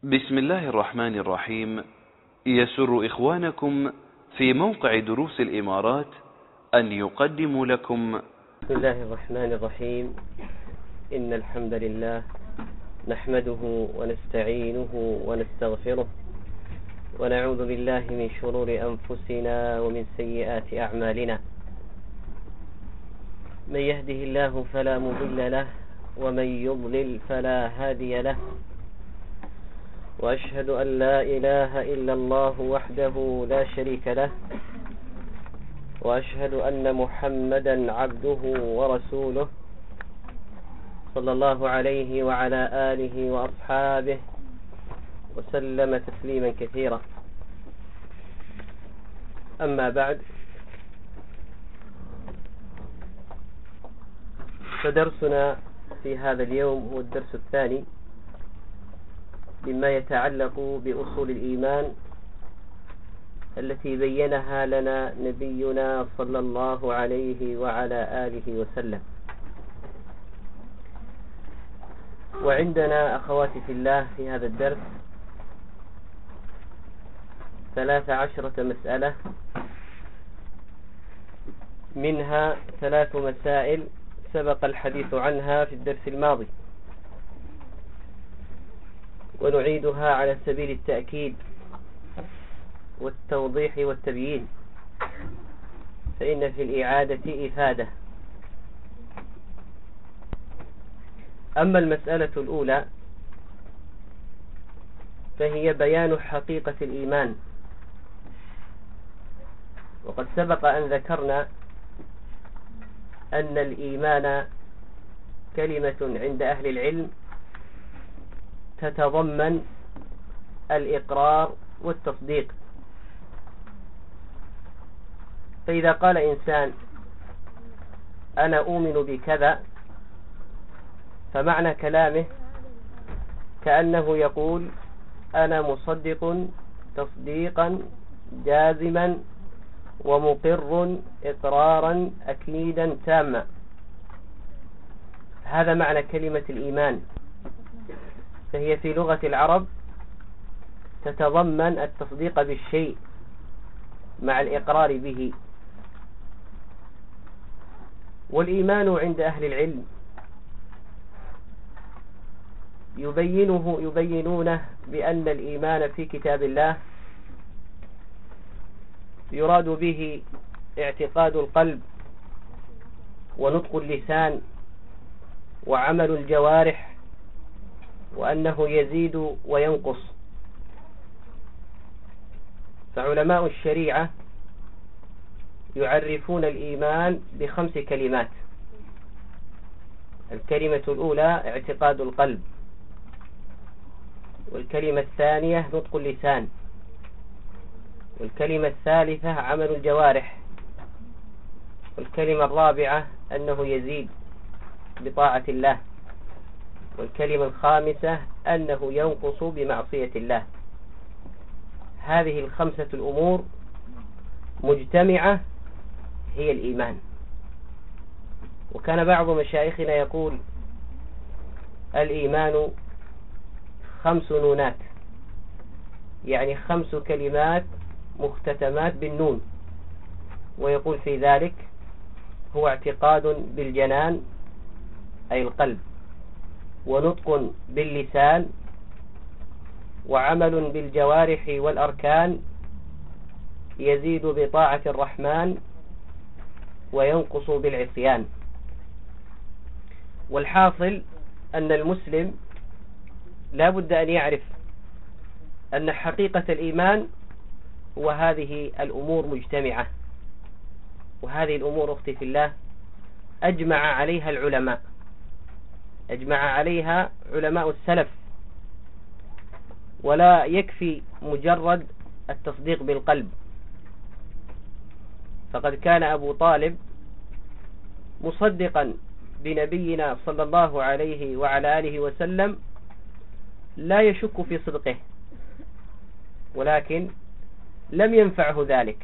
بسم الله الرحمن الرحيم. يسر إخوانكم في موقع دروس الإمارات أن يقدموا لكم بسم الله الرحمن الرحيم. إن الحمد لله نحمده ونستعينه ونستغفره ونعوذ بالله من شرور أنفسنا ومن سيئات أعمالنا. من يهده الله فلا مضل له ومن يضلل فلا هادي له، وأشهد أن لا إله إلا الله وحده لا شريك له، وأشهد أن محمدا عبده ورسوله صلى الله عليه وعلى آله وأصحابه وسلم تسليما كثيرا. أما بعد، فدرسنا في هذا اليوم هو الدرس الثاني مما يتعلق بأصول الإيمان التي بينها لنا نبينا صلى الله عليه وعلى آله وسلم. وعندنا أخواتي في الله في هذا الدرس 13 مسألة، منها 3 مسائل سبق الحديث عنها في الدرس الماضي، ونعيدها على سبيل التأكيد والتوضيح والتبيين، فإن في الإعادة إفادة. أما المسألة الأولى فهي بيان حقيقة الإيمان. وقد سبق أن ذكرنا أن الإيمان كلمة عند أهل العلم تتضمن الإقرار والتصديق. فإذا قال إنسان أنا أؤمن بكذا، فمعنى كلامه كأنه يقول أنا مصدق تصديقا جازما ومقر إقرارا أكيدا تاما. هذا معنى كلمة الإيمان، فهي في لغة العرب تتضمن التصديق بالشيء مع الإقرار به. والإيمان عند أهل العلم يبينونه بأن الإيمان في كتاب الله يراد به اعتقاد القلب ونطق اللسان وعمل الجوارح، وأنه يزيد وينقص. فعلماء الشريعة يعرفون الإيمان ب5 كلمات. الكلمة الأولى اعتقاد القلب، والكلمة الثانية نطق اللسان، والكلمة الثالثة عمل الجوارح، والكلمة الرابعة أنه يزيد بطاعة الله، والكلمة الخامسة أنه ينقص بمعصية الله. هذه ال5 الأمور مجتمعة هي الإيمان. وكان بعض مشايخنا يقول الإيمان 5 نونات، يعني 5 كلمات مختتمات بالنون، ويقول في ذلك هو اعتقاد بالجنان أي القلب، ونطق باللسان، وعمل بالجوارح والأركان يزيد بطاعة الرحمن وينقص بالعصيان. والحاصل أن المسلم لا بد أن يعرف أن حقيقة الإيمان وهذه الأمور مجتمعة. وهذه الأمور أختي في الله أجمع عليها العلماء، أجمع عليها علماء السلف. ولا يكفي مجرد التصديق بالقلب، فقد كان أبو طالب مصدقا بنبينا صلى الله عليه وعلى آله وسلم لا يشك في صدقه، ولكن لم ينفعه ذلك.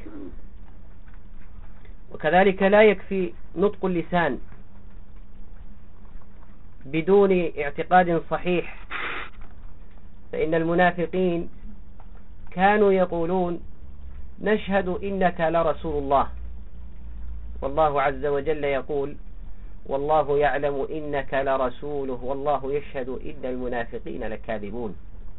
وكذلك لا يكفي نطق اللسان بدون اعتقاد صحيح فإن المنافقين كانوا يقولون نشهد إنك لرسول الله، والله عز وجل يقول والله يعلم إنك لرسوله والله يشهد إن المنافقين لكاذبون.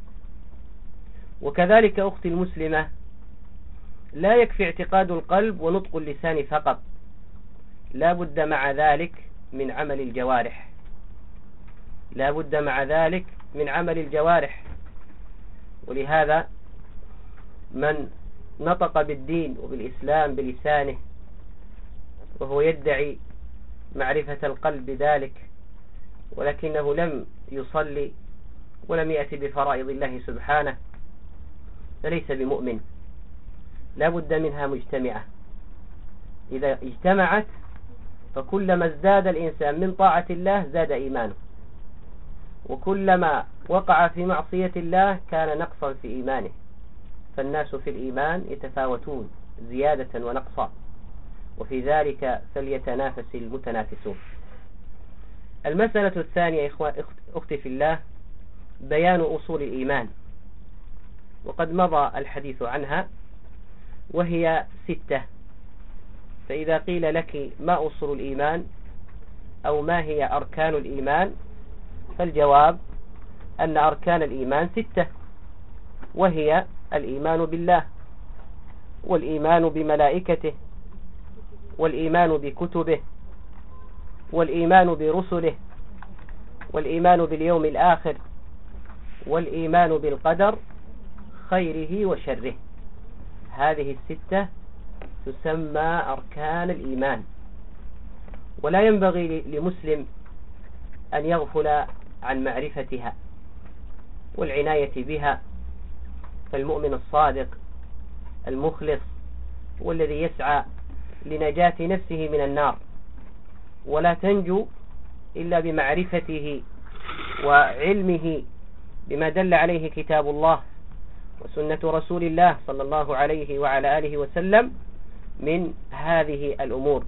وكذلك أختي المسلمة، لا يكفي اعتقاد القلب ونطق اللسان فقط، لا بد مع ذلك من عمل الجوارح، لا بد مع ذلك من عمل الجوارح. ولهذا من نطق بالدين وبالإسلام بلسانه وهو يدعي معرفة القلب بذلك، ولكنه لم يصلي ولم يأتي بفرائض الله سبحانه، فليس بمؤمن، لا بد منها مجتمعة. إذا اجتمعت فكلما ازداد الإنسان من طاعة الله زاد إيمانه، وكلما وقع في معصية الله كان نقصا في إيمانه، فالناس في الإيمان يتفاوتون زيادة ونقصا، وفي ذلك فليتنافس المتنافسون. المسألة الثانية أختي في الله بيان أصول الإيمان، وقد مضى الحديث عنها، وهي 6. فإذا قيل لك ما أصول الإيمان أو ما هي أركان الإيمان، فالجواب أن أركان الإيمان 6، وهي الإيمان بالله، والإيمان بملائكته، والإيمان بكتبه، والإيمان برسله، والإيمان باليوم الآخر، والإيمان بالقدر خيره وشره. هذه 6 تسمى أركان الإيمان، ولا ينبغي لمسلم أن يغفل عن معرفتها والعناية بها. فالمؤمن الصادق المخلص هو الذي يسعى لنجاة نفسه من النار، ولا تنجو إلا بمعرفته وعلمه بما دل عليه كتاب الله وسنة رسول الله صلى الله عليه وعلى آله وسلم من هذه الأمور.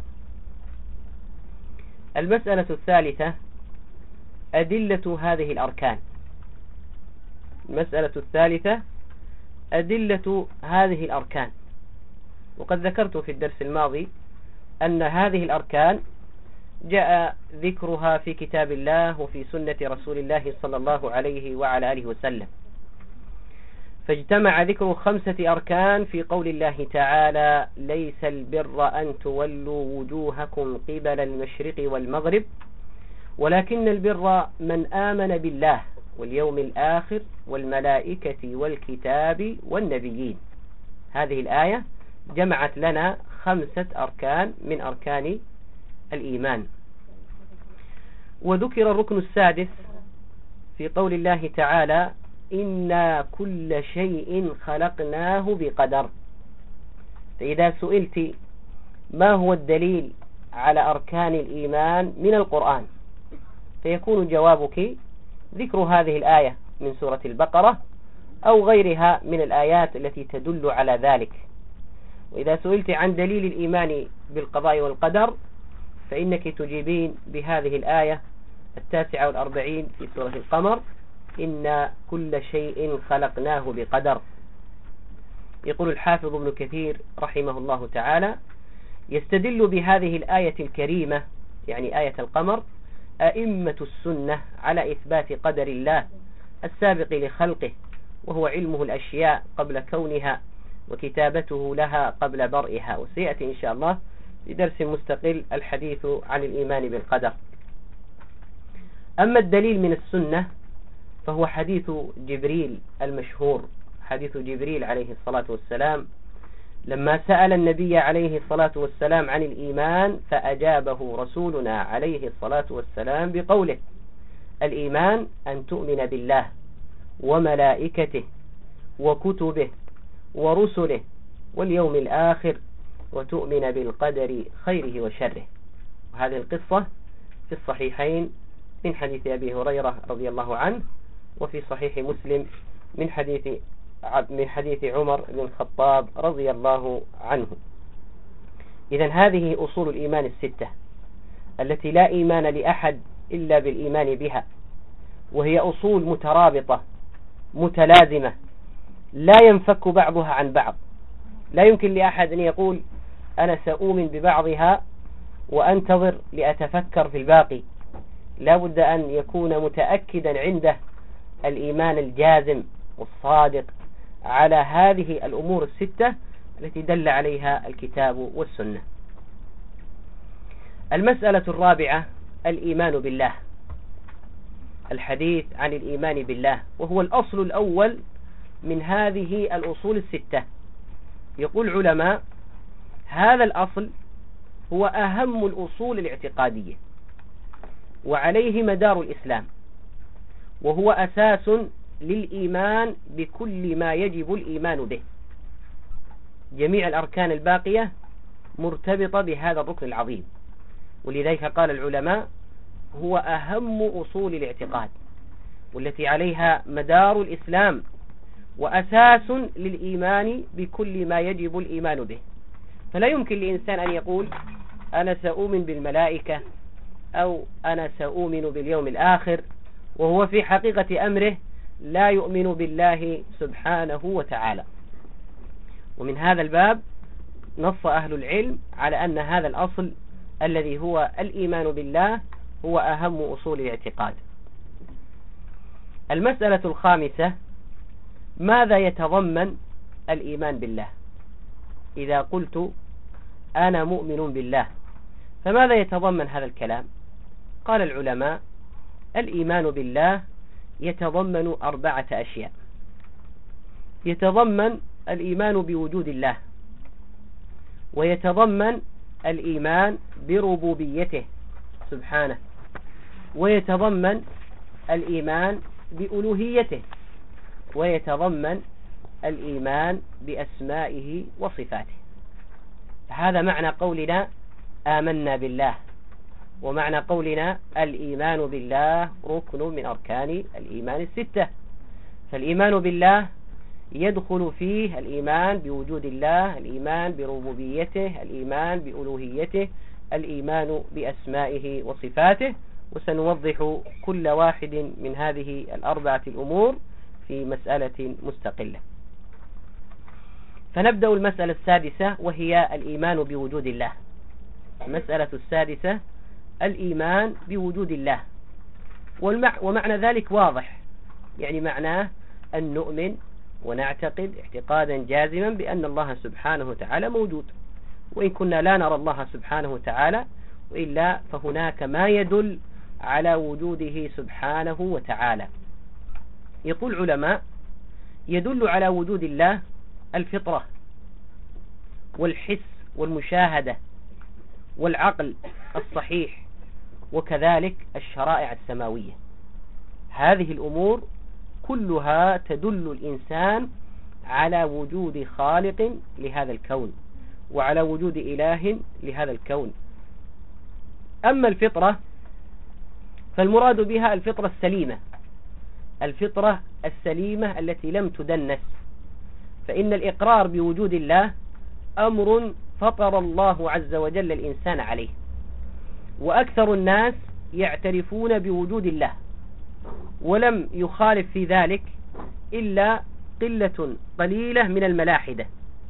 المسألة الثالثة أدلة هذه الأركان. المسألة الثالثة أدلة هذه الأركان. وقد ذكرت في الدرس الماضي أن هذه الأركان جاء ذكرها في كتاب الله وفي سنة رسول الله صلى الله عليه وعلى آله وسلم، فاجتمع ذكر 5 أركان في قول الله تعالى: ليس البر أن تولوا وجوهكم قبل المشرق والمغرب ولكن البر من آمن بالله واليوم الآخر والملائكة والكتاب والنبيين. هذه الآية جمعت لنا 5 أركان من أركان الإيمان. وذكر الركن السادس في قول الله تعالى: إنا كل شيء خلقناه بقدر. فإذا سئلت ما هو الدليل على أركان الإيمان من القرآن، فيكون جوابك ذكر هذه الآية من سورة البقرة أو غيرها من الآيات التي تدل على ذلك. وإذا سئلت عن دليل الإيمان بالقضاء والقدر، فإنك تجيبين بهذه الآية 49 في سورة القمر: إن كل شيء خلقناه بقدر. يقول الحافظ ابن كثير رحمه الله تعالى: يستدل بهذه الآية الكريمة، يعني آية القمر، أئمة السنة على إثبات قدر الله السابق لخلقه، وهو علمه الأشياء قبل كونها وكتابته لها قبل برئها. وسيأتي إن شاء الله في درس مستقل الحديث عن الإيمان بالقدر. أما الدليل من السنة فهو حديث جبريل المشهور، حديث جبريل عليه الصلاة والسلام لما سأل النبي عليه الصلاة والسلام عن الإيمان، فأجابه رسولنا عليه الصلاة والسلام بقوله: الإيمان أن تؤمن بالله وملائكته وكتبه ورسله واليوم الآخر وتؤمن بالقدر خيره وشره. وهذه القصة في الصحيحين من حديث أبي هريرة رضي الله عنه، وفي صحيح مسلم من حديث عمر بن الخطاب رضي الله عنه. إذن هذه أصول الإيمان 6 التي لا إيمان لأحد إلا بالإيمان بها، وهي أصول مترابطة متلازمة لا ينفك بعضها عن بعض. لا يمكن لأحد أن يقول أنا سأؤمن ببعضها وأنتظر لأتفكر في الباقي. لا بد أن يكون متأكدا عنده الإيمان الجازم والصادق على هذه الأمور الستة التي دل عليها الكتاب والسنة. المسألة الرابعة الإيمان بالله. الحديث عن الإيمان بالله وهو الأصل الأول من هذه الأصول الستة. يقول علماء هذا الأصل هو أهم الأصول الاعتقادية وعليه مدار الإسلام، وهو أساس للإيمان بكل ما يجب الإيمان به. جميع الأركان الباقية مرتبطة بهذا الركن العظيم، ولذلك قال العلماء هو أهم أصول الاعتقاد والتي عليها مدار الإسلام وأساس للإيمان بكل ما يجب الإيمان به. فلا يمكن لإنسان أن يقول أنا سأؤمن بالملائكة أو أنا سأؤمن باليوم الآخر وهو في حقيقة أمره لا يؤمن بالله سبحانه وتعالى. ومن هذا الباب نص أهل العلم على أن هذا الأصل الذي هو الإيمان بالله هو أهم أصول الاعتقاد. المسألة الخامسة ماذا يتضمن الإيمان بالله؟ إذا قلت أنا مؤمن بالله فماذا يتضمن هذا الكلام؟ قال العلماء الإيمان بالله يتضمن 4 أشياء. يتضمن الإيمان بوجود الله، ويتضمن الإيمان بربوبيته سبحانه، ويتضمن الإيمان بألوهيته، ويتضمن الإيمان بأسمائه وصفاته. هذا معنى قولنا آمنا بالله، ومعنى قولنا الإيمان بالله ركن من أركان الإيمان الستة. فالإيمان بالله يدخل فيه الإيمان بوجود الله، الإيمان بربوبيته، الإيمان بألوهيته، الإيمان بأسمائه وصفاته. وسنوضح كل واحد من هذه 4 الأمور في مسألة مستقلة. فنبدأ المسألة السادسة وهي الإيمان بوجود الله. المسألة السادسة الإيمان بوجود الله، ومعنى ذلك واضح، يعني معناه أن نؤمن ونعتقد اعتقادا جازما بأن الله سبحانه وتعالى موجود، وإن كنا لا نرى الله سبحانه وتعالى، وإلا فهناك ما يدل على وجوده سبحانه وتعالى. يقول علماء يدل على وجود الله الفطرة والحس والمشاهدة والعقل الصحيح، وكذلك الشرائع السماوية. هذه الأمور كلها تدل الإنسان على وجود خالق لهذا الكون وعلى وجود إله لهذا الكون. أما الفطرة فالمراد بها الفطرة السليمة، الفطرة السليمة التي لم تدنس. فإن الإقرار بوجود الله أمر فطر الله عز وجل الإنسان عليه، وأكثر الناس يعترفون بوجود الله، ولم يخالف في ذلك إلا قلة قليلة من الملاحدة.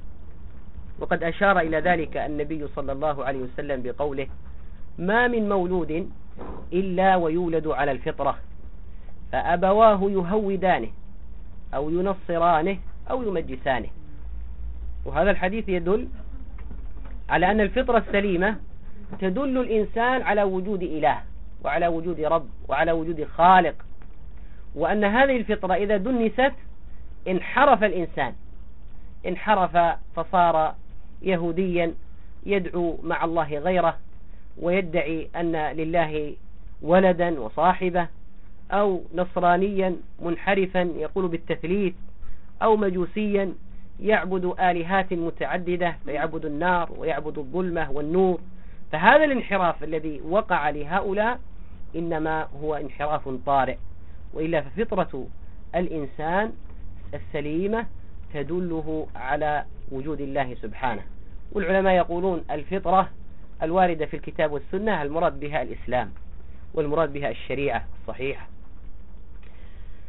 وقد أشار إلى ذلك النبي صلى الله عليه وسلم بقوله ما من مولود إلا ويولد على الفطرة فأبواه يهودانه أو ينصرانه أو يمجسانه. وهذا الحديث يدل على أن الفطرة السليمة تدل الإنسان على وجود إله وعلى وجود رب وعلى وجود خالق، وأن هذه الفطرة إذا دنست انحرف الإنسان، انحرف فصار يهوديا يدعو مع الله غيره ويدعي أن لله ولدا وصاحبة، أو نصرانيا منحرفا يقول بالتثليث، أو مجوسيا يعبد آلهات متعددة فيعبد النار ويعبد الظلمة والنور. فهذا الانحراف الذي وقع لهؤلاء إنما هو انحراف طارئ، وإلا ففطرة الإنسان السليمة تدله على وجود الله سبحانه. والعلماء يقولون الفطرة الواردة في الكتاب والسنة المراد بها الإسلام، والمراد بها الشريعة الصحيحة.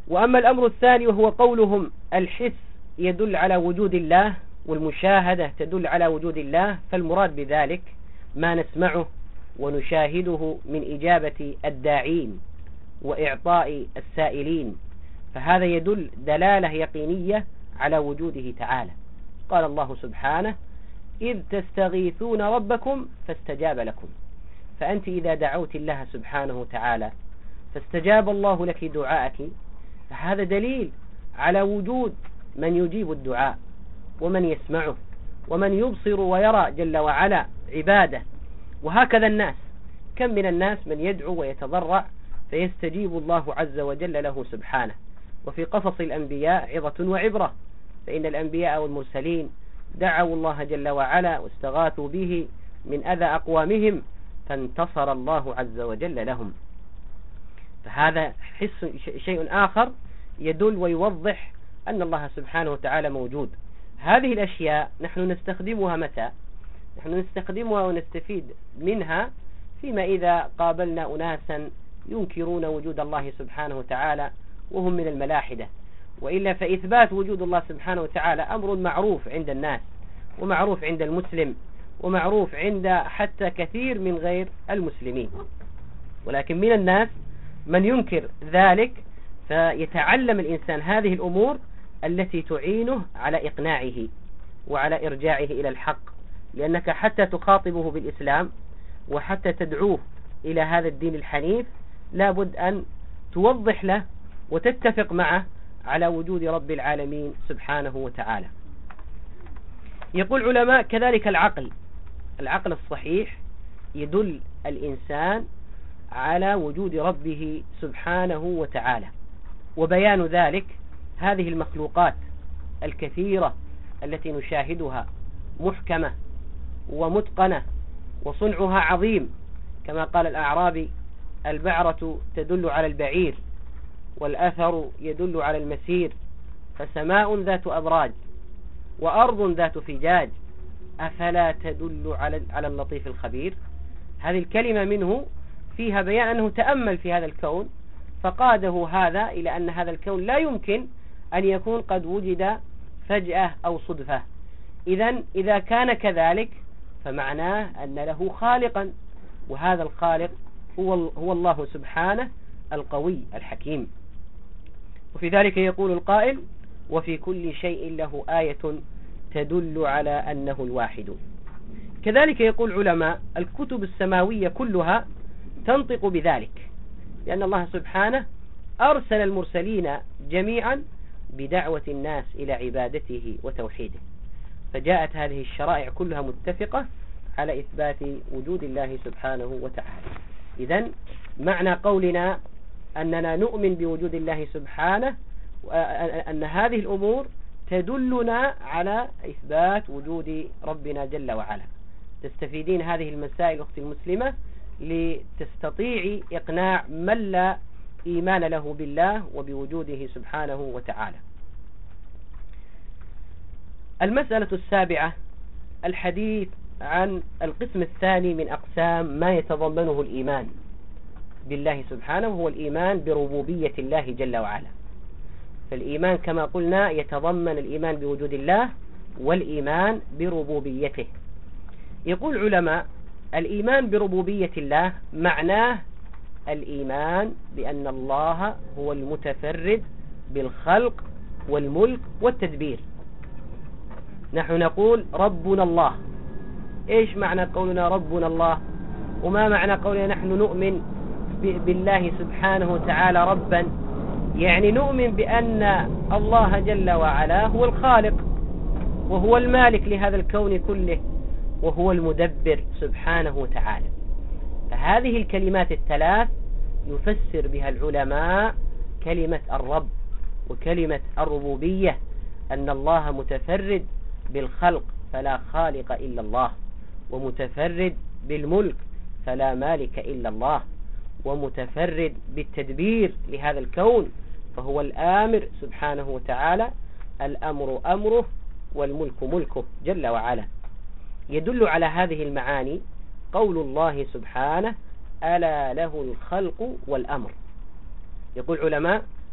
وأما الأمر الثاني وهو قولهم الحس يدل على وجود الله والمشاهدة تدل على وجود الله، فالمراد بذلك ما نسمعه ونشاهده من إجابة الداعين وإعطاء السائلين، فهذا يدل دلالة يقينية على وجوده تعالى. قال الله سبحانه إذ تستغيثون ربكم فاستجاب لكم، فأنت إذا دعوت الله سبحانه وتعالى فاستجاب الله لك دعاءك، فهذا دليل على وجود من يجيب الدعاء ومن يسمعه ومن يبصر ويرى جل وعلا عباده. وهكذا الناس، كم من الناس من يدعو ويتضرع فيستجيب الله عز وجل له سبحانه. وفي قصص الأنبياء عظة وعبرة، فإن الأنبياء والمرسلين دعوا الله جل وعلا واستغاثوا به من أذى أقوامهم فانتصر الله عز وجل لهم. فهذا شيء آخر يدل ويوضح أن الله سبحانه وتعالى موجود. هذه الأشياء نحن نستخدمها متى؟ نحن نستخدمها ونستفيد منها فيما إذا قابلنا أناسا ينكرون وجود الله سبحانه وتعالى وهم من الملاحدة، وإلا فإثبات وجود الله سبحانه وتعالى أمر معروف عند الناس ومعروف عند المسلم ومعروف عند حتى كثير من غير المسلمين. ولكن من الناس من ينكر ذلك، فيتعلم الإنسان هذه الأمور التي تعينه على إقناعه وعلى إرجاعه إلى الحق، لأنك حتى تخاطبه بالإسلام وحتى تدعوه إلى هذا الدين الحنيف لابد أن توضح له وتتفق معه على وجود رب العالمين سبحانه وتعالى. يقول علماء كذلك العقل الصحيح يدل الإنسان على وجود ربه سبحانه وتعالى، وبيان ذلك هذه المخلوقات الكثيرة التي نشاهدها محكمة ومتقنة وصنعها عظيم، كما قال الأعرابي البعرة تدل على البعير والأثر يدل على المسير، فسماء ذات أبراج وأرض ذات فجاج أفلا تدل على اللطيف الخبير. هذه الكلمة منه فيها بيان أنه تأمل في هذا الكون فقاده هذا إلى أن هذا الكون لا يمكن أن يكون قد وجد فجأة أو صدفة. إذا كان كذلك فمعناه أن له خالقا، وهذا الخالق هو الله سبحانه القوي الحكيم. وفي ذلك يقول القائل وفي كل شيء له آية تدل على أنه الواحد. كذلك يقول علماء الكتب السماوية كلها تنطق بذلك، لأن الله سبحانه أرسل المرسلين جميعا بدعوة الناس إلى عبادته وتوحيده، فجاءت هذه الشرائع كلها متفقة على إثبات وجود الله سبحانه وتعالى. إذن معنى قولنا أننا نؤمن بوجود الله سبحانه أن هذه الأمور تدلنا على إثبات وجود ربنا جل وعلا. تستفيدين هذه المسائل أختي المسلمة لتستطيعي إقناع من لا إيمان له بالله وبوجوده سبحانه وتعالى. المسألة السابعة الحديث عن القسم الثاني من أقسام ما يتضمنه الإيمان بالله سبحانه، وهو الإيمان بربوبية الله جل وعلا. فالإيمان كما قلنا يتضمن الإيمان بوجود الله والإيمان بربوبيته. يقول علماء الإيمان بربوبية الله معناه الإيمان بأن الله هو المتفرد بالخلق والملك والتدبير. نحن نقول ربنا الله. إيش معنى قولنا ربنا الله؟ وما معنى قولنا نحن نؤمن بالله سبحانه وتعالى ربا؟ يعني نؤمن بأن الله جل وعلا هو الخالق وهو المالك لهذا الكون كله وهو المدبر سبحانه وتعالى. فهذه الكلمات الثلاث يفسر بها العلماء كلمة الرب وكلمة الربوبية، أن الله متفرد بالخلق فلا خالق إلا الله، ومتفرد بالملك فلا مالك إلا الله، ومتفرد بالتدبير لهذا الكون فهو الآمر سبحانه وتعالى، الأمر أمره والملك ملكه جل وعلا. يدل على هذه المعاني قول الله سبحانه ألا له الخلق والأمر. يقول علماء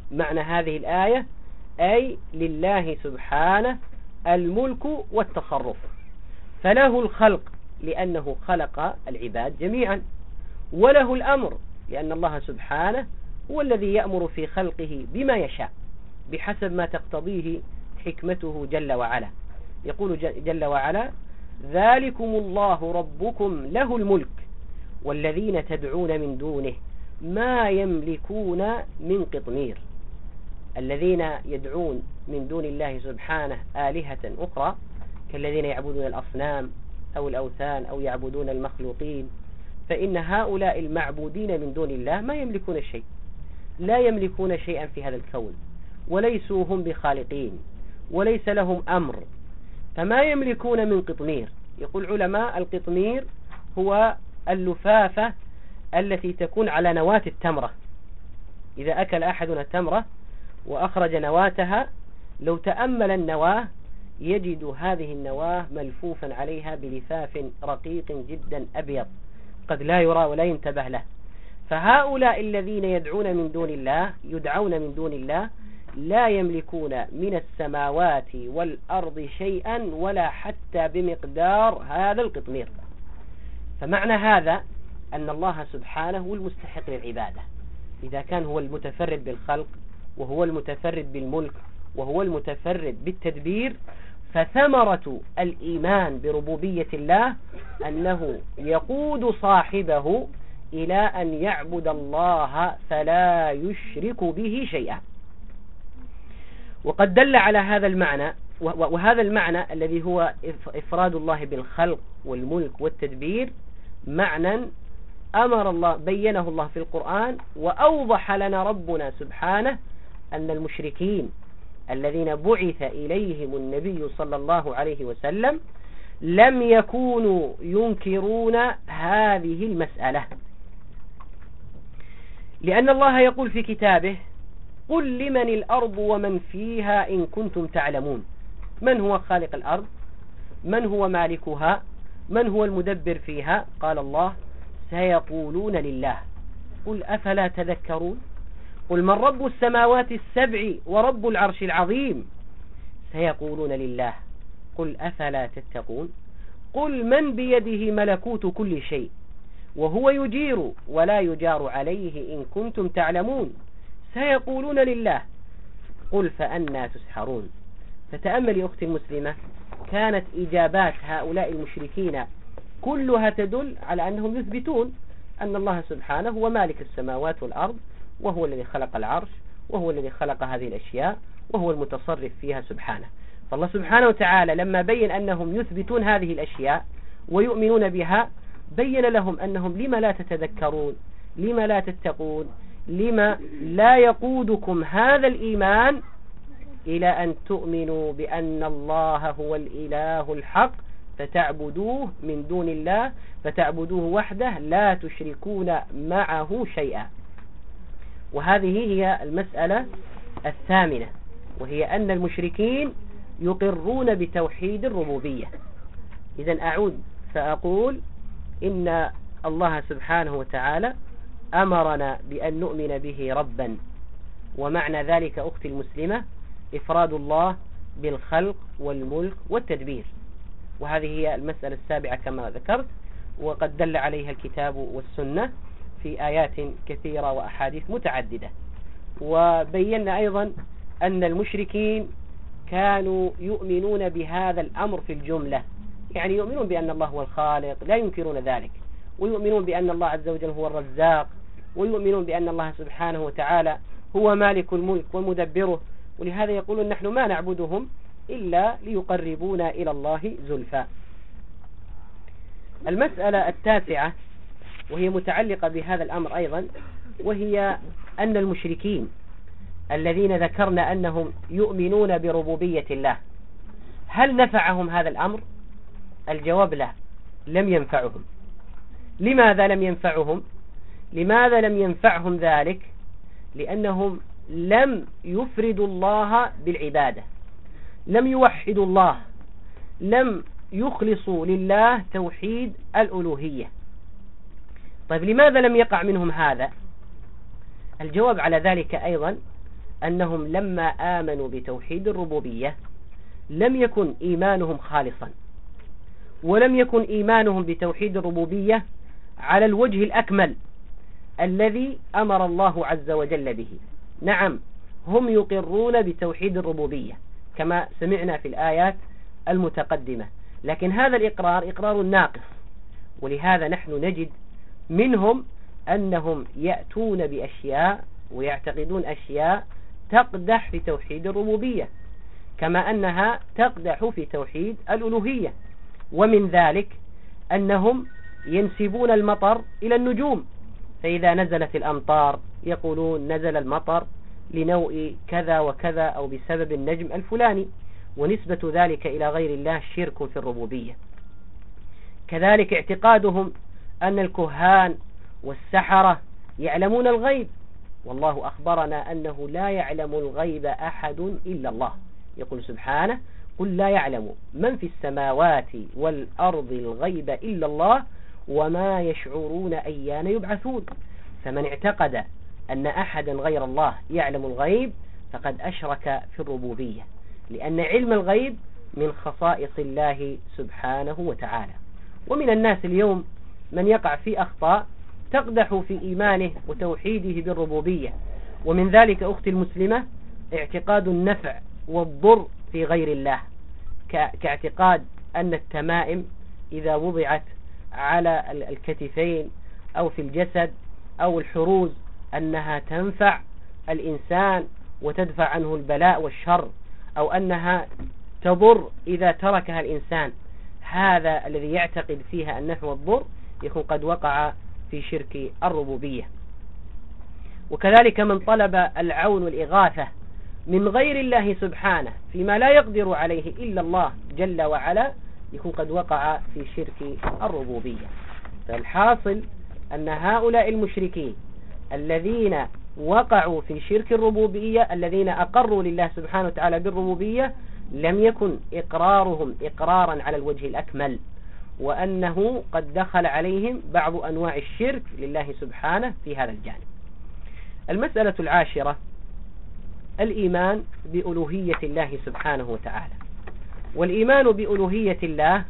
معنى هذه الآية أي لله سبحانه الملك والتصرف، فله الخلق لأنه خلق العباد جميعا، وله الأمر لأن الله سبحانه هو الذي يأمر في خلقه بما يشاء بحسب ما تقتضيه حكمته جل وعلا. يقول جل وعلا: ذلكم الله ربكم له الملك والذين تدعون من دونه ما يملكون من قطمير. الذين يدعون من دون الله سبحانه آلهة أخرى كالذين يعبدون الأصنام أو الأوثان أو يعبدون المخلوقين، فإن هؤلاء المعبودين من دون الله ما يملكون شيء، لا يملكون شيئا في هذا الكون، وليسوا هم بخالقين، وليس لهم أمر، فما يملكون من قطمير. يقول علماء: القطمير هو اللفافة التي تكون على نواة التمرة. إذا أكل أحدنا التمرة وأخرج نواتها، لو تأمل النواة يجد هذه النواة ملفوفا عليها بلفاف رقيق جدا أبيض قد لا يرى ولا ينتبه له. فهؤلاء الذين يدعون من دون الله لا يملكون من السماوات والأرض شيئا ولا حتى بمقدار هذا القطمير. فمعنى هذا أن الله سبحانه هو المستحق للعبادة، إذا كان هو المتفرد بالخلق وهو المتفرد بالملك وهو المتفرد بالتدبير، فثمرة الإيمان بربوبية الله أنه يقود صاحبه إلى أن يعبد الله فلا يشرك به شيئا. وقد دل على هذا المعنى، وهذا المعنى الذي هو إفراد الله بالخلق والملك والتدبير معنى أمر الله بينه الله في القرآن، وأوضح لنا ربنا سبحانه أن المشركين الذين بعث إليهم النبي صلى الله عليه وسلم لم يكونوا ينكرون هذه المسألة، لأن الله يقول في كتابه: قل لمن الأرض ومن فيها إن كنتم تعلمون. من هو خالق الأرض؟ من هو مالكها؟ من هو المدبر فيها؟ قال الله: سيقولون لله. قل أفلا تذكرون؟ قل من رب السماوات السبع ورب العرش العظيم؟ سيقولون لله. قل أفلا تتقون؟ قل من بيده ملكوت كل شيء وهو يجير ولا يجار عليه إن كنتم تعلمون؟ سيقولون لله. قل فأنا تسحرون؟ فتأمل يا أختي المسلمة، كانت إجابات هؤلاء المشركين كلها تدل على أنهم يثبتون أن الله سبحانه هو مالك السماوات والأرض، وهو الذي خلق العرش، وهو الذي خلق هذه الأشياء، وهو المتصرف فيها سبحانه. فالله سبحانه وتعالى لما بين أنهم يثبتون هذه الأشياء ويؤمنون بها، بين لهم أنهم لما لا تتذكرون، لما لا تتقون، لما لا يقودكم هذا الإيمان إلى أن تؤمنوا بأن الله هو الإله الحق فتعبدوه من دون الله، فتعبدوه وحده لا تشركون معه شيئا. وهذه هي المسألة الثامنة، وهي أن المشركين يقرون بتوحيد الربوبية. إذن أعود فأقول إن الله سبحانه وتعالى أمرنا بأن نؤمن به ربا، ومعنى ذلك أختي المسلمة إفراد الله بالخلق والملك والتدبير. وهذه هي المسألة السابعة كما ذكرت، وقد دل عليها الكتاب والسنة في آيات كثيرة وأحاديث متعددة. وبينا أيضا أن المشركين كانوا يؤمنون بهذا الأمر في الجملة، يعني يؤمنون بأن الله هو الخالق، لا ينكرون ذلك، ويؤمنون بأن الله عز وجل هو الرزاق، ويؤمنون بأن الله سبحانه وتعالى هو مالك الملك ومدبره، ولهذا يقولون نحن ما نعبدهم إلا ليقربونا إلى الله زلفى. المسألة التاسعة وهي متعلقة بهذا الأمر أيضا، وهي أن المشركين الذين ذكرنا أنهم يؤمنون بربوبية الله، هل نفعهم هذا الأمر؟ الجواب لا، لم ينفعهم. لماذا لم ينفعهم؟ لماذا لم ينفعهم ذلك؟ لأنهم لم يفردوا الله بالعبادة، لم يوحدوا الله، لم يخلصوا لله توحيد الألوهية. طيب لماذا لم يقع منهم هذا؟ الجواب على ذلك أيضا أنهم لما آمنوا بتوحيد الربوبية لم يكن إيمانهم خالصا، ولم يكن إيمانهم بتوحيد الربوبية على الوجه الأكمل الذي أمر الله عز وجل به. نعم، هم يقرون بتوحيد الربوبية كما سمعنا في الآيات المتقدمة، لكن هذا الإقرار إقرار ناقص، ولهذا نحن نجد منهم أنهم يأتون بأشياء ويعتقدون أشياء تقدح في توحيد الربوبية كما أنها تقدح في توحيد الألوهية. ومن ذلك أنهم ينسبون المطر إلى النجوم، فإذا نزلت الأمطار يقولون نزل المطر لنوء كذا وكذا أو بسبب النجم الفلاني، ونسبة ذلك إلى غير الله شرك في الربوبية. كذلك اعتقادهم أن الكهان والسحرة يعلمون الغيب، والله أخبرنا أنه لا يعلم الغيب أحد إلا الله، يقول سبحانه قل لا يعلم من في السماوات والأرض الغيب إلا الله وما يشعرون أيان يبعثون. فمن اعتقد أن أحدا غير الله يعلم الغيب فقد أشرك في الربوبية، لأن علم الغيب من خصائص الله سبحانه وتعالى. ومن الناس اليوم من يقع في أخطاء تقدح في إيمانه وتوحيده بالربوبية، ومن ذلك أختي المسلمة اعتقاد النفع والضر في غير الله، كاعتقاد أن التمائم إذا وضعت على الكتفين أو في الجسد أو الحروز أنها تنفع الإنسان وتدفع عنه البلاء والشر، أو أنها تضر إذا تركها الإنسان. هذا الذي يعتقد فيها النفع والضر يكون قد وقع في شرك الربوبية. وكذلك من طلب العون والإغاثة من غير الله سبحانه فيما لا يقدر عليه إلا الله جل وعلا يكون قد وقع في شرك الربوبية. فالحاصل أن هؤلاء المشركين الذين وقعوا في شرك الربوبية، الذين أقروا لله سبحانه وتعالى بالربوبية، لم يكن إقرارهم إقرارا على الوجه الأكمل، وأنه قد دخل عليهم بعض أنواع الشرك لله سبحانه في هذا الجانب. المسألة العاشرة الإيمان بألوهية الله سبحانه وتعالى. والإيمان بألوهية الله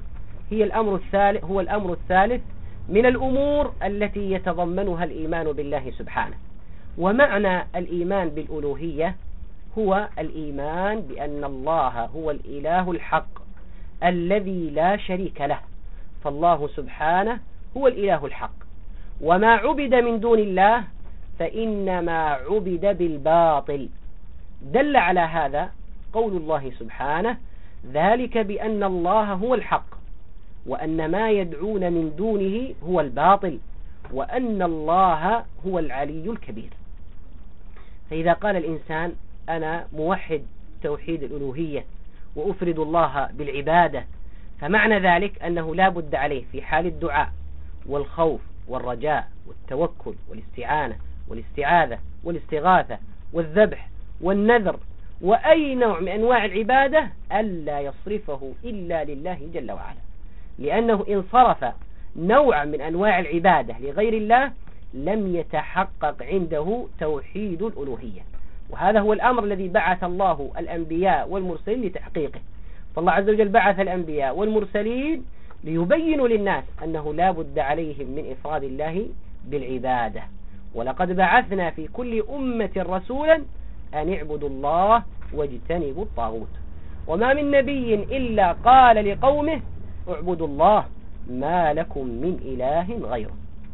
هو الأمر الثالث من الأمور التي يتضمنها الإيمان بالله سبحانه. ومعنى الإيمان بالألوهية هو الإيمان بأن الله هو الإله الحق الذي لا شريك له، فالله سبحانه هو الإله الحق، وما عبد من دون الله فإنما عبد بالباطل. دل على هذا قول الله سبحانه ذلك بأن الله هو الحق وأن ما يدعون من دونه هو الباطل وأن الله هو العلي الكبير. فإذا قال الإنسان أنا موحد توحيد الألوهية وأفرد الله بالعبادة، فمعنى ذلك أنه لا بد عليه في حال الدعاء والخوف والرجاء والتوكل والاستعانة والاستعاذة والاستغاثة والذبح والنذر وأي نوع من أنواع العبادة ألا يصرفه إلا لله جل وعلا، لأنه إن صرف نوع من أنواع العبادة لغير الله لم يتحقق عنده توحيد الألوهية. وهذا هو الأمر الذي بعث الله الأنبياء والمرسلين لتحقيقه. فالله عز وجل بعث الأنبياء والمرسلين ليبينوا للناس أنه لا بد عليهم من إفراد الله بالعبادة. ولقد بعثنا في كل أمة رسولا أن اعبدوا الله واجتنبوا الطاغوت، وما من نبي إلا قال لقومه اعبدوا الله ما لكم من إله غيره.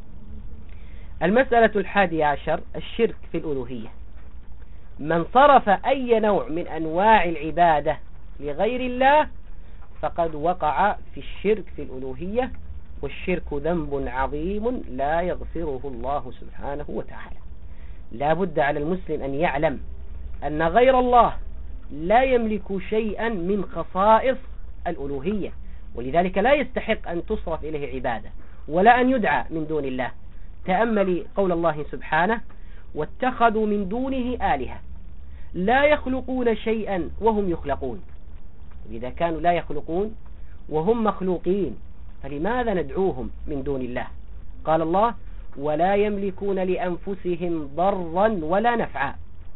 المسألة 11 الشرك في الألوهية. من صرف أي نوع من أنواع العبادة لغير الله فقد وقع في الشرك في الألوهية، والشرك ذنب عظيم لا يغفره الله سبحانه وتعالى. لا بد على المسلم أن يعلم أن غير الله لا يملك شيئا من خصائص الألوهية، ولذلك لا يستحق أن تصرف إليه عبادة ولا أن يدعى من دون الله. تأملي قول الله سبحانه واتخذوا من دونه آلهة لا يخلقون شيئا وهم يخلقون. إذا كانوا لا يخلقون وهم مخلوقين فلماذا ندعوهم من دون الله؟ قال الله ولا يملكون لأنفسهم ضرا ولا نفعا.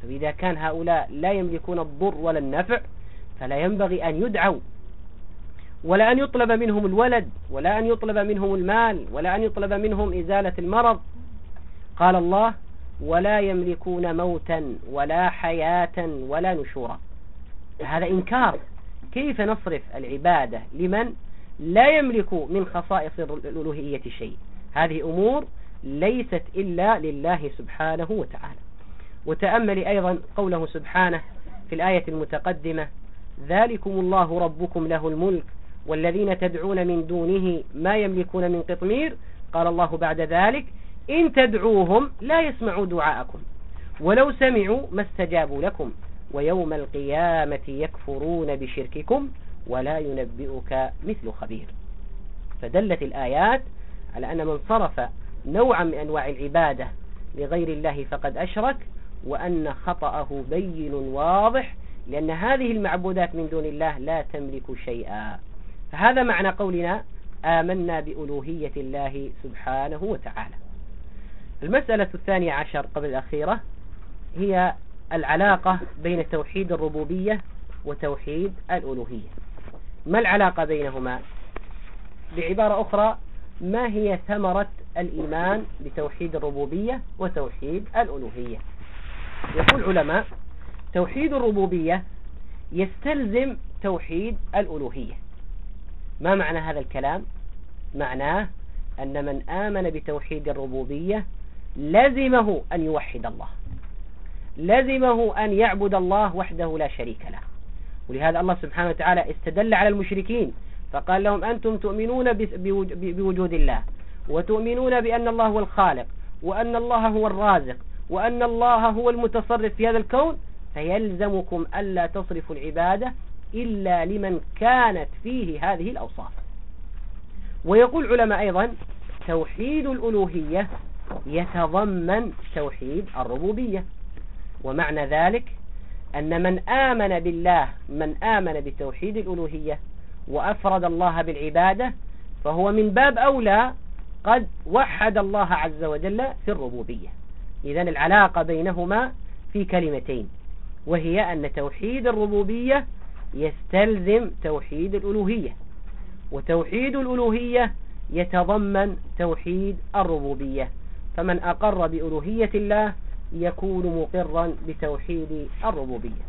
فإذا كان هؤلاء لا يملكون الضر ولا النفع فلا ينبغي أن يدعوا، ولا أن يطلب منهم الولد، ولا أن يطلب منهم المال، ولا أن يطلب منهم إزالة المرض. قال الله: ولا يملكون موتا ولا حياة ولا نشورا. هذا إنكار. كيف نصرف العبادة لمن لا يملك من خصائص الألوهية شيء؟ هذه أمور ليست إلا لله سبحانه وتعالى. وتأمل أيضا قوله سبحانه في الآية المتقدمة: ذلكم الله ربكم له الملك والذين تدعون من دونه ما يملكون من قطمير. قال الله بعد ذلك: إن تدعوهم لا يسمعوا دعاءكم ولو سمعوا ما استجابوا لكم ويوم القيامة يكفرون بشرككم ولا ينبئك مثل خبير. فدلت الآيات على أن من صرف نوعا من أنواع العبادة لغير الله فقد أشرك، وأن خطأه بين واضح، لأن هذه المعبودات من دون الله لا تملك شيئا. فهذا معنى قولنا آمنا بألوهية الله سبحانه وتعالى. المسألة 12 قبل الأخيرة هي العلاقة بين توحيد الربوبية وتوحيد الألوهية. ما العلاقة بينهما؟ بعبارة أخرى، ما هي ثمرة الإيمان بتوحيد الربوبية وتوحيد الألوهية؟ يقول العلماء: توحيد الربوبية يستلزم توحيد الألوهية. ما معنى هذا الكلام؟ معناه أن من آمن بتوحيد الربوبية لزمه أن يوحد الله، لزمه أن يعبد الله وحده لا شريك له. ولهذا الله سبحانه وتعالى استدل على المشركين فقال لهم: أنتم تؤمنون بوجود الله، وتؤمنون بأن الله هو الخالق، وأن الله هو الرازق، وأن الله هو المتصرف في هذا الكون، فيلزمكم ألا تصرفوا العبادة إلا لمن كانت فيه هذه الأوصاف. ويقول علماء أيضا: توحيد الألوهية يتضمن توحيد الربوبية. ومعنى ذلك أن من آمن بالله، من آمن بتوحيد الألوهية وأفرد الله بالعبادة، فهو من باب أولى قد وحد الله عز وجل في الربوبية. إذن العلاقة بينهما في كلمتين، وهي أن توحيد الربوبية يستلزم توحيد الألوهية، وتوحيد الألوهية يتضمن توحيد الربوبية. فمن أقر بألوهية الله يكون مقرا بتوحيد الربوبية.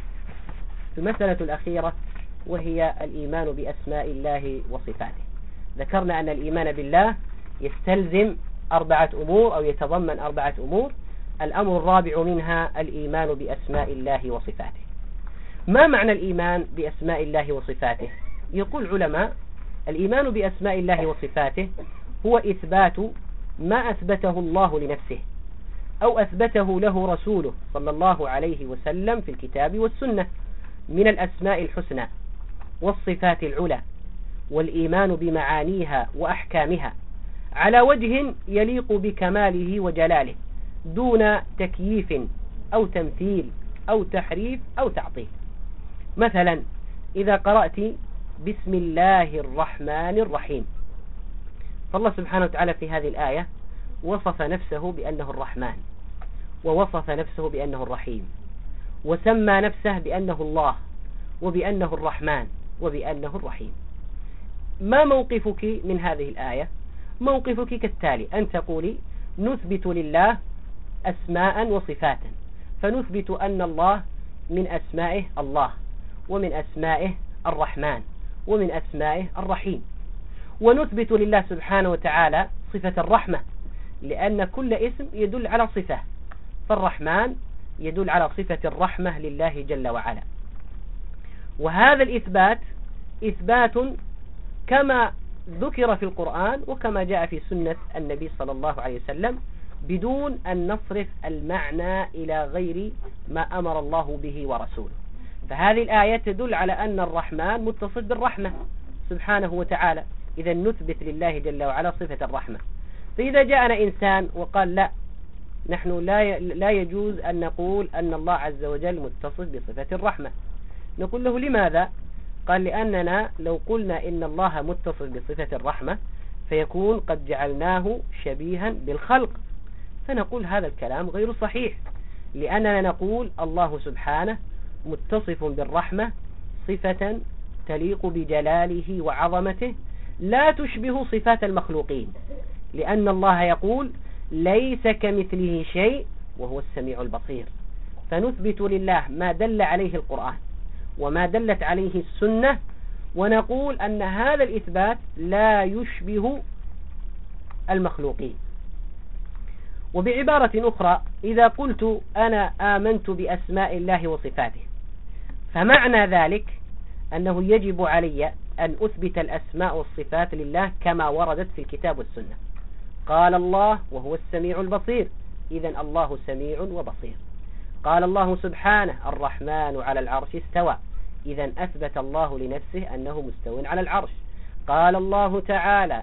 المسألة الأخيرة وهي الإيمان بأسماء الله وصفاته. ذكرنا أن الإيمان بالله يستلزم 4 أمور أو يتضمن 4 أمور. الأمر الرابع منها الإيمان بأسماء الله وصفاته. ما معنى الإيمان بأسماء الله وصفاته؟ يقول علماء: الإيمان بأسماء الله وصفاته هو إثبات ما أثبته الله لنفسه أو أثبته له رسوله صلى الله عليه وسلم في الكتاب والسنة من الأسماء الحسنى والصفات العلى، والإيمان بمعانيها وأحكامها على وجه يليق بكماله وجلاله دون تكييف أو تمثيل أو تحريف أو تعطيل. مثلا إذا قرأت بسم الله الرحمن الرحيم، فالله سبحانه وتعالى في هذه الآية وصف نفسه بأنه الرحمن، ووصف نفسه بأنه الرحيم، وسمى نفسه بأنه الله، وبأنه الرحمن، وبأنه الرحيم. ما موقفك من هذه الآية؟ موقفك كالتالي: أن تقولي: نثبت لله أسماء وصفاتا، فنثبت أن الله من أسمائه الله، ومن أسمائه الرحمن، ومن أسمائه الرحيم. ونثبت لله سبحانه وتعالى صفة الرحمة، لأن كل اسم يدل على صفة، فالرحمن يدل على صفة الرحمة لله جل وعلا. وهذا الإثبات إثبات كما ذكر في القرآن وكما جاء في سنة النبي صلى الله عليه وسلم، بدون أن نصرف المعنى إلى غير ما أمر الله به ورسوله. فهذه الآية تدل على أن الرحمن متصف بالرحمة سبحانه وتعالى، إذا نثبت لله جل وعلا صفة الرحمة. فإذا جاءنا إنسان وقال: لا، نحن لا يجوز أن نقول أن الله عز وجل متصف بصفة الرحمة، نقول له: لماذا؟ قال: لأننا لو قلنا إن الله متصف بصفة الرحمة فيكون قد جعلناه شبيها بالخلق، فنقول هذا الكلام غير صحيح، لأننا نقول الله سبحانه متصف بالرحمة صفة تليق بجلاله وعظمته لا تشبه صفات المخلوقين، لأن الله يقول ليس كمثله شيء وهو السميع البصير. فنثبت لله ما دل عليه القرآن وما دلت عليه السنة، ونقول أن هذا الإثبات لا يشبه المخلوقين. وبعبارة أخرى، إذا قلت أنا آمنت بأسماء الله وصفاته، فمعنى ذلك أنه يجب علي أن أثبت الأسماء والصفات لله كما وردت في الكتاب والسنة. قال الله وهو السميع البصير، إذن الله سميع وبصير. قال الله سبحانه الرحمن على العرش استوى، إذن أثبت الله لنفسه أنه مستو على العرش. قال الله تعالى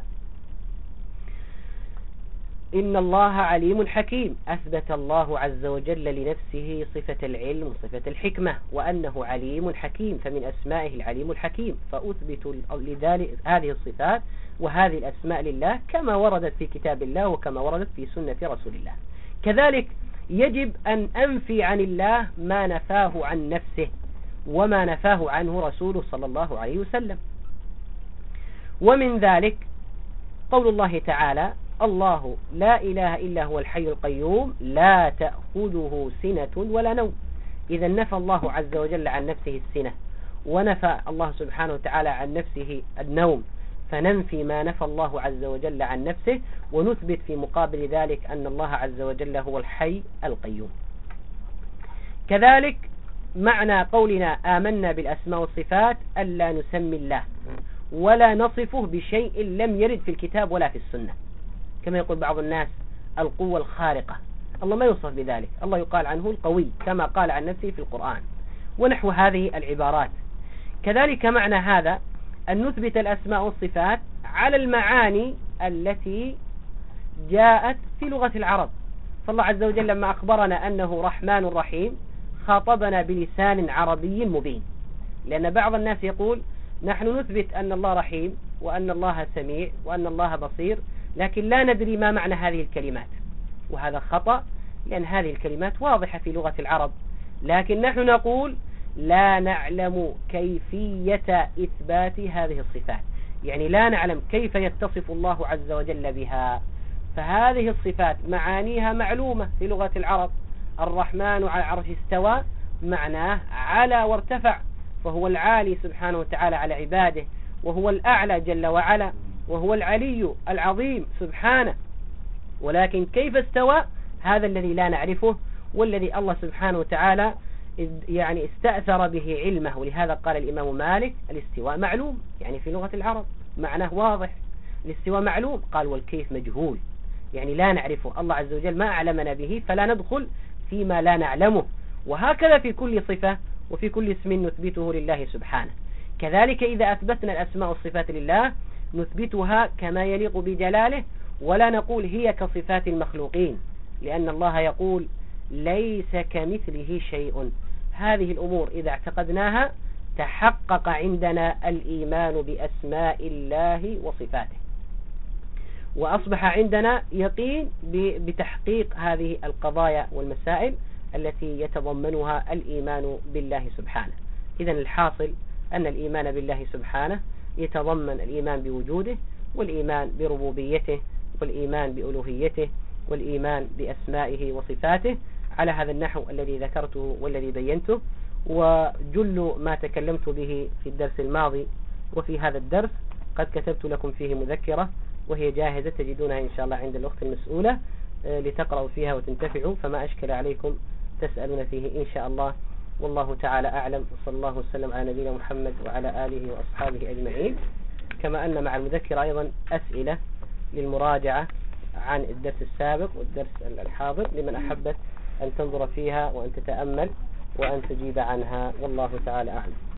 إن الله عليم حكيم، أثبت الله عز وجل لنفسه صفة العلم وصفة الحكمة وأنه عليم حكيم، فمن أسمائه العليم الحكيم. فأثبت لذلك هذه الصفات وهذه الأسماء لله كما وردت في كتاب الله وكما وردت في سنة رسول الله. كذلك يجب أن أنفي عن الله ما نفاه عن نفسه وما نفاه عنه رسوله صلى الله عليه وسلم. ومن ذلك قول الله تعالى الله لا إله إلا هو الحي القيوم لا تأخذه سنة ولا نوم. إذا نفى الله عز وجل عن نفسه السنة ونفى الله سبحانه وتعالى عن نفسه النوم، فننفي ما نفى الله عز وجل عن نفسه ونثبت في مقابل ذلك أن الله عز وجل هو الحي القيوم. كذلك معنى قولنا آمنا بالأسماء والصفات ألا نسمي الله ولا نصفه بشيء لم يرد في الكتاب ولا في السنة، كما يقول بعض الناس القوة الخارقة، الله ما يوصف بذلك، الله يقال عنه القوي كما قال عن نفسه في القرآن ونحو هذه العبارات. كذلك معنى هذا أن نثبت الأسماء والصفات على المعاني التي جاءت في لغة العرب. فالله عز وجل لما أخبرنا أنه رحمن رحيم خاطبنا بلسان عربي مبين، لأن بعض الناس يقول نحن نثبت أن الله رحيم وأن الله سميع وأن الله بصير، لكن لا ندري ما معنى هذه الكلمات، وهذا خطأ، لأن هذه الكلمات واضحة في لغة العرب، لكن نحن نقول لا نعلم كيفية إثبات هذه الصفات، يعني لا نعلم كيف يتصف الله عز وجل بها. فهذه الصفات معانيها معلومة في لغة العرب. الرحمن على العرش استوى معناه على وارتفع، فهو العالي سبحانه وتعالى على عباده، وهو الأعلى جل وعلا، وهو العلي العظيم سبحانه. ولكن كيف استوى هذا الذي لا نعرفه، والذي الله سبحانه وتعالى يعني استأثر به علمه. ولهذا قال الإمام مالك الاستواء معلوم، يعني في لغة العرب معناه واضح، الاستواء معلوم. قال والكيف مجهول، يعني لا نعرفه، الله عز وجل ما أعلمنا به فلا ندخل فيما لا نعلمه. وهكذا في كل صفة وفي كل اسم نثبته لله سبحانه. كذلك إذا أثبتنا الأسماء والصفات لله نثبتها كما يليق بجلاله، ولا نقول هي كصفات المخلوقين، لأن الله يقول ليس كمثله شيء. هذه الأمور إذا اعتقدناها تحقق عندنا الإيمان بأسماء الله وصفاته، وأصبح عندنا يقين بتحقيق هذه القضايا والمسائل التي يتضمنها الإيمان بالله سبحانه. إذن الحاصل أن الإيمان بالله سبحانه يتضمن الإيمان بوجوده، والإيمان بربوبيته، والإيمان بألوهيته، والإيمان بأسمائه وصفاته على هذا النحو الذي ذكرته والذي بينته. وجل ما تكلمت به في الدرس الماضي وفي هذا الدرس قد كتبت لكم فيه مذكرة، وهي جاهزة تجدونها إن شاء الله عند الأخت المسؤولة لتقرأوا فيها وتنتفعوا، فما أشكل عليكم تسألون فيه إن شاء الله. والله تعالى أعلم، وصلى الله وسلم على نبينا محمد وعلى آله وأصحابه أجمعين. كما أن مع المذكرة أيضا أسئلة للمراجعة عن الدرس السابق والدرس الحاضر لمن أحبت أن تنظر فيها وأن تتأمل وأن تجيب عنها، والله تعالى أعلم.